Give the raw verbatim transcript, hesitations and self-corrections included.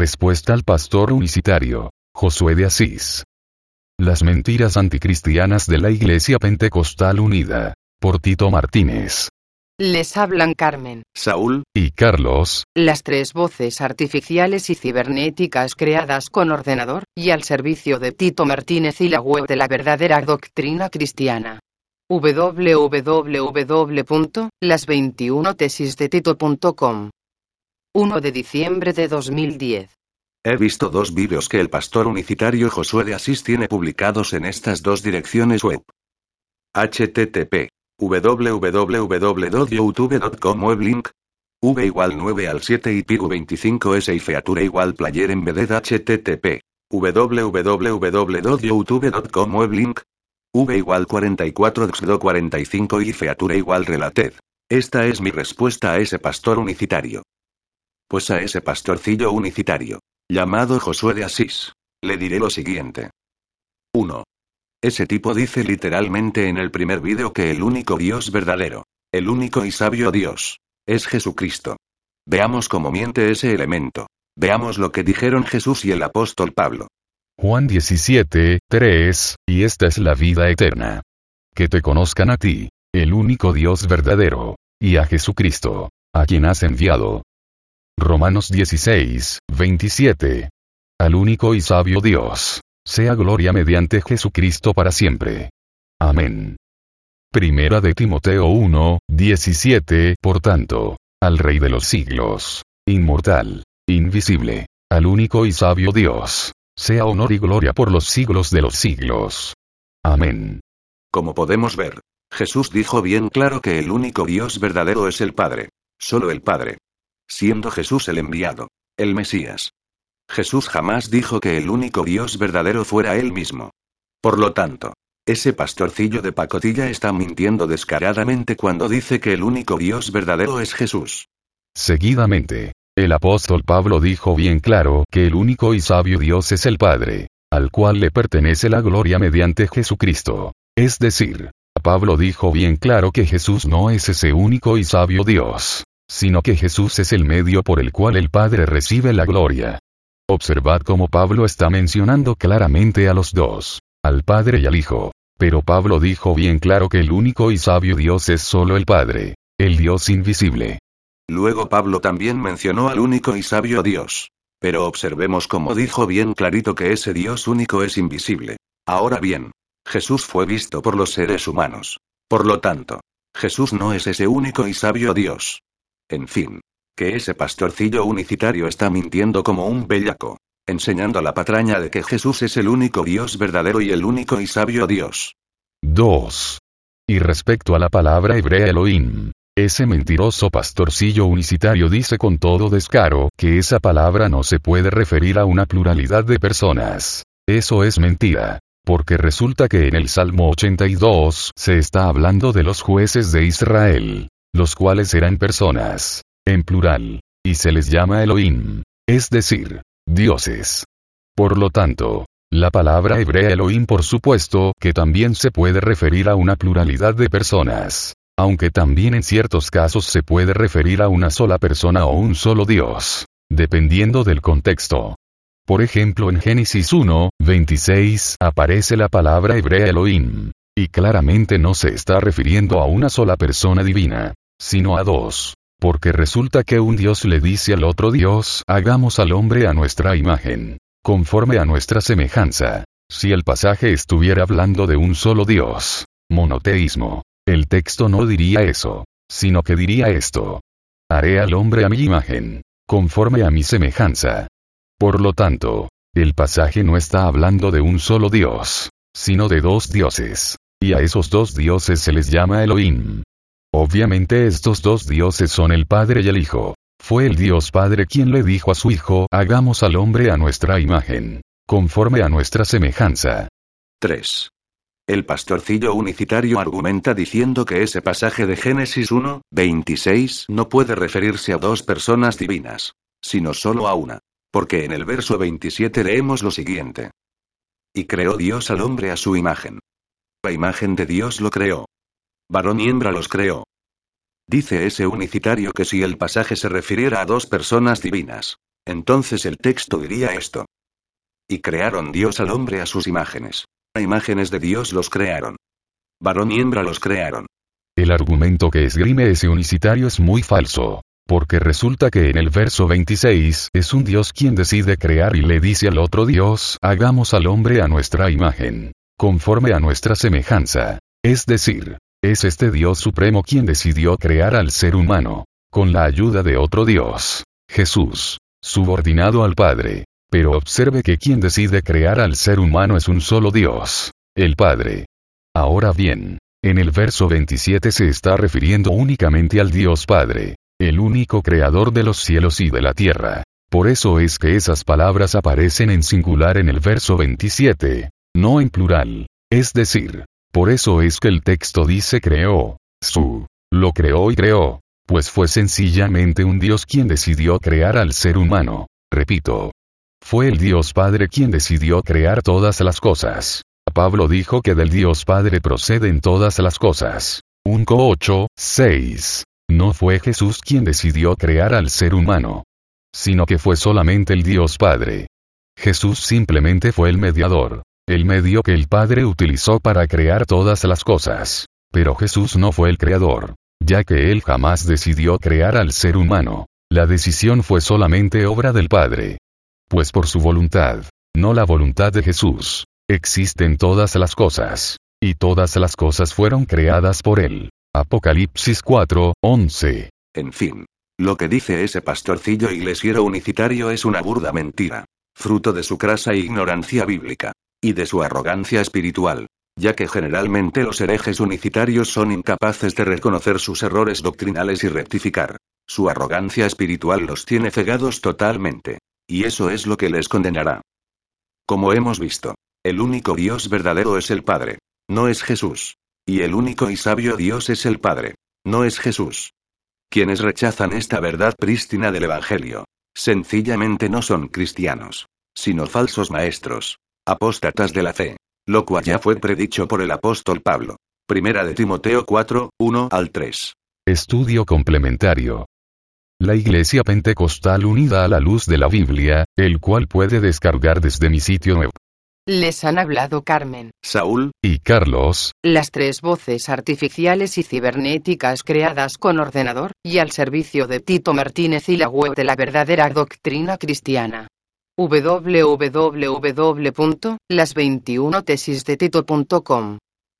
Respuesta al pastor unicitario, Josué de Asís. Las mentiras anticristianas de la Iglesia Pentecostal Unida, por Tito Martínez. Les hablan Carmen, Saúl y Carlos, las tres voces artificiales y cibernéticas creadas con ordenador, y al servicio de Tito Martínez y la web de la verdadera doctrina cristiana. doble u doble u doble u punto las veintiuna tesis de tito punto com. uno de diciembre de dos mil diez. He visto dos vídeos que el pastor unicitario Josué de Asís tiene publicados en estas dos direcciones web. http www punto youtube punto com web link v igual nueve al siete y pigu veinticinco s y feature igual player embedded http www punto youtube punto com web link v igual cuarenta y cuatro xdo cuarenta y cinco y feature igual related. Esta es mi respuesta a ese pastor unicitario. Pues a ese pastorcillo unicitario, llamado Josué de Asís, le diré lo siguiente. uno. Ese tipo dice literalmente en el primer vídeo que el único Dios verdadero, el único y sabio Dios, es Jesucristo. Veamos cómo miente ese elemento. Veamos lo que dijeron Jesús y el apóstol Pablo. Juan diecisiete, tres, y esta es la vida eterna. Que te conozcan a ti, el único Dios verdadero, y a Jesucristo, a quien has enviado. Romanos dieciséis, veintisiete. Al único y sabio Dios, sea gloria mediante Jesucristo para siempre. Amén. Primera de Timoteo uno, diecisiete. Por tanto, al Rey de los siglos, inmortal, invisible, al único y sabio Dios, sea honor y gloria por los siglos de los siglos. Amén. Como podemos ver, Jesús dijo bien claro que el único Dios verdadero es el Padre, solo el Padre. Siendo Jesús el enviado, el Mesías. Jesús jamás dijo que el único Dios verdadero fuera Él mismo. Por lo tanto, ese pastorcillo de pacotilla está mintiendo descaradamente cuando dice que el único Dios verdadero es Jesús. Seguidamente, el apóstol Pablo dijo bien claro que el único y sabio Dios es el Padre, al cual le pertenece la gloria mediante Jesucristo. Es decir, Pablo dijo bien claro que Jesús no es ese único y sabio Dios, sino que Jesús es el medio por el cual el Padre recibe la gloria. Observad cómo Pablo está mencionando claramente a los dos, al Padre y al Hijo, pero Pablo dijo bien claro que el único y sabio Dios es solo el Padre, el Dios invisible. Luego Pablo también mencionó al único y sabio Dios, pero observemos cómo dijo bien clarito que ese Dios único es invisible. Ahora bien, Jesús fue visto por los seres humanos. Por lo tanto, Jesús no es ese único y sabio Dios. En fin, que ese pastorcillo unicitario está mintiendo como un bellaco, enseñando a la patraña de que Jesús es el único Dios verdadero y el único y sabio Dios. dos. Y respecto a la palabra hebrea Elohim, ese mentiroso pastorcillo unicitario dice con todo descaro que esa palabra no se puede referir a una pluralidad de personas. Eso es mentira, porque resulta que en el Salmo ochenta y dos se está hablando de los jueces de Israel, los cuales eran personas, en plural, y se les llama Elohim, es decir, dioses. Por lo tanto, la palabra hebrea Elohim por supuesto que también se puede referir a una pluralidad de personas, aunque también en ciertos casos se puede referir a una sola persona o un solo Dios, dependiendo del contexto. Por ejemplo, en Génesis uno, veintiséis aparece la palabra hebrea Elohim, y claramente no se está refiriendo a una sola persona divina, sino a dos, porque resulta que un Dios le dice al otro Dios, hagamos al hombre a nuestra imagen, conforme a nuestra semejanza. Si el pasaje estuviera hablando de un solo Dios, monoteísmo, el texto no diría eso, sino que diría esto: haré al hombre a mi imagen, conforme a mi semejanza. Por lo tanto, el pasaje no está hablando de un solo Dios, sino de dos dioses, y a esos dos dioses se les llama Elohim. Obviamente estos dos dioses son el Padre y el Hijo. Fue el Dios Padre quien le dijo a su Hijo, hagamos al hombre a nuestra imagen, conforme a nuestra semejanza. tres. El pastorcillo unicitario argumenta diciendo que ese pasaje de Génesis uno, veintiséis no puede referirse a dos personas divinas, sino solo a una, porque en el verso veintisiete leemos lo siguiente. Y creó Dios al hombre a su imagen. La imagen de Dios lo creó. Varón y hembra los creó. Dice ese unicitario que si el pasaje se refiriera a dos personas divinas, Entonces el texto diría esto. Y crearon Dios al hombre a sus imágenes. A imágenes de Dios los crearon. Varón y hembra los crearon. El argumento que esgrime ese unicitario es muy falso. Porque resulta que en el verso veintiséis es un Dios quien decide crear y le dice al otro Dios, hagamos al hombre a nuestra imagen, conforme a nuestra semejanza. Es decir, es este Dios supremo quien decidió crear al ser humano, con la ayuda de otro Dios, Jesús, subordinado al Padre. Pero observe que quien decide crear al ser humano es un solo Dios, el Padre. Ahora bien, en el verso veintisiete se está refiriendo únicamente al Dios Padre, el único creador de los cielos y de la tierra. Por eso es que esas palabras aparecen en singular en el verso veintisiete, no en plural. Es decir, por eso es que el texto dice creó, su, lo creó y creó, pues fue sencillamente un Dios quien decidió crear al ser humano. Repito, fue el Dios Padre quien decidió crear todas las cosas. Pablo dijo que del Dios Padre proceden todas las cosas. uno Corintios ocho, seis. No fue Jesús quien decidió crear al ser humano, sino que fue solamente el Dios Padre. Jesús simplemente fue el mediador, el medio que el Padre utilizó para crear todas las cosas. Pero Jesús no fue el creador, ya que él jamás decidió crear al ser humano. La decisión fue solamente obra del Padre. Pues por su voluntad, no la voluntad de Jesús, existen todas las cosas, y todas las cosas fueron creadas por él. Apocalipsis cuatro, once. En fin, lo que dice ese pastorcillo iglesiero unicitario es una burda mentira, fruto de su crasa ignorancia bíblica, y de su arrogancia espiritual, ya que generalmente los herejes unicitarios son incapaces de reconocer sus errores doctrinales y rectificar. Su arrogancia espiritual los tiene cegados totalmente, y eso es lo que les condenará. Como hemos visto, el único Dios verdadero es el Padre, no es Jesús. Y el único y sabio Dios es el Padre, no es Jesús. Quienes rechazan esta verdad prístina del Evangelio, sencillamente no son cristianos, sino falsos maestros, apóstatas de la fe, lo cual ya fue predicho por el apóstol Pablo. Primera de Timoteo cuatro, uno al tres. Estudio complementario. La Iglesia Pentecostal unida a la luz de la Biblia, el cual puede descargar desde mi sitio web. Les han hablado Carmen, Saúl y Carlos, las tres voces artificiales y cibernéticas creadas con ordenador, y al servicio de Tito Martínez y la web de la verdadera doctrina cristiana. w w w punto las veintiuna tesis de tito punto com